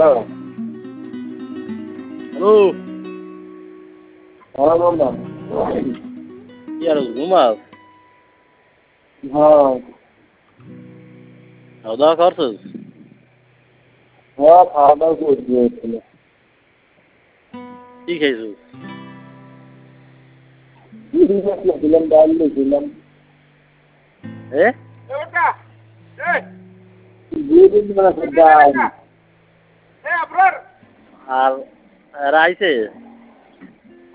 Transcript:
Hello হ্যাঁ বাবা। কি আর ঘুমাস? হ্যাঁ খাওয়া দাওয়া করছিস? হ্যাঁ, খাওয়া দাওয়া করে দিয়েছিল। কি খাইছিস? দিলাম ডাল দিলাম। এ ডাল। আর রাইছে